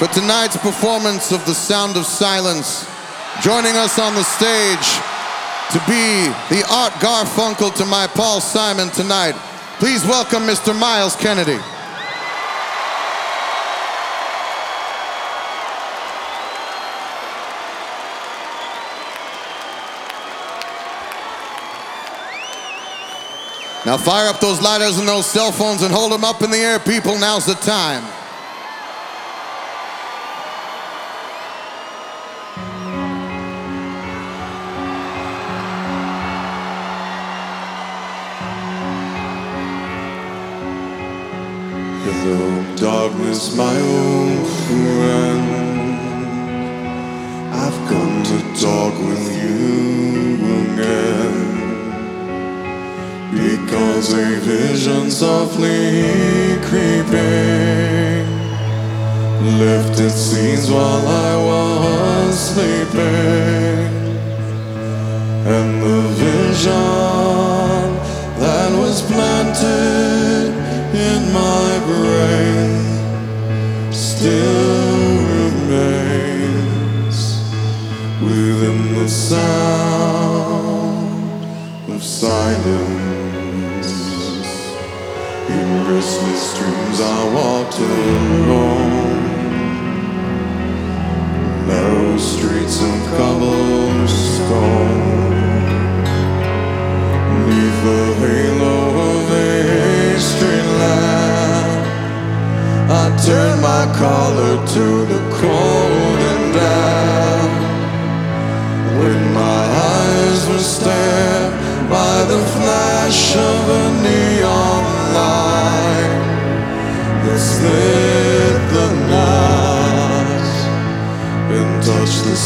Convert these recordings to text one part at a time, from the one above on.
for tonight's performance of The Sound of Silence. Joining us on the stage to be the Art Garfunkel to my Paul Simon tonight, please welcome Mr. Myles Kennedy. Now fire up those lighters and those cell phones and hold them up in the air, people. Now's the time. Hello, darkness, my old friend. I've come to talk with you again. Because a vision softly creeping left its scenes while I was sleeping. And the vision that was planted in my brain still remains within the sound of silence. In restless dreams I walked alone, narrow streets of cobblestone. Neath the halo of a street lamp, I turned my collar to the cold and damp. When my eyes were stared by the flash of a neon light that slit the night and touched the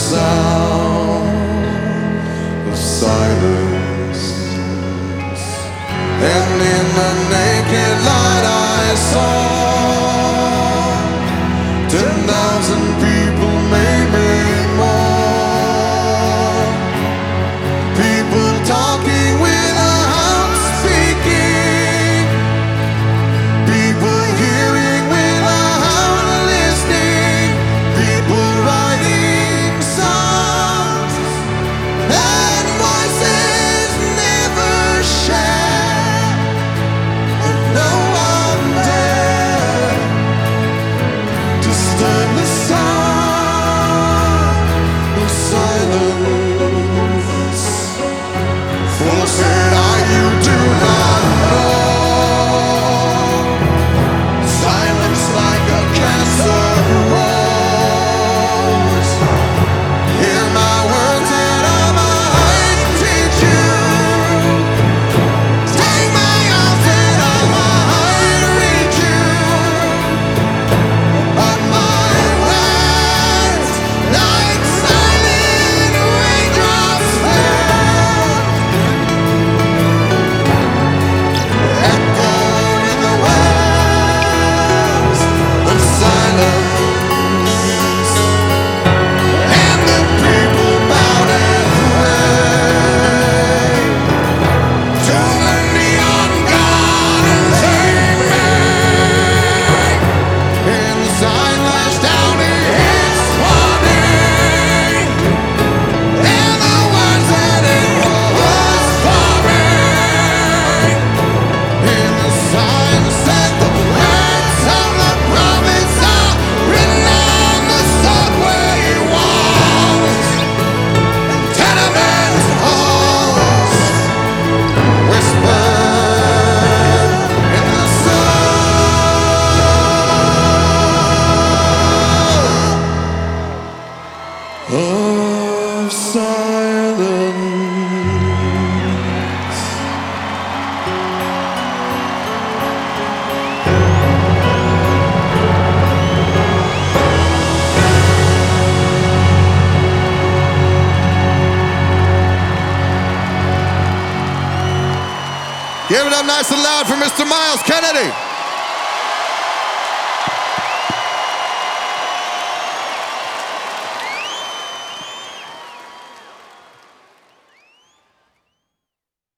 sound of silence. And in the naked light I saw 10,000 people, maybe more. People talking without speaking, people hearing without listening, people writing songs and voices never shared. And no one dared disturb the sound of silence. For said I, you do not know. Silence like a cancer grows. Hear my words and I might teach you. Take my arms and I might reach you. But my words, like silent raindrops fell, echo in the wells of silence. And the people bowed and prayed to the neon gardens they made. In the silence down its warning, and the words that it was forming. In the silence that the words of the prophets are written on the subway walls, tenement halls, whispered in the soul of silence. Give it up nice and loud for Mr. Myles Kennedy.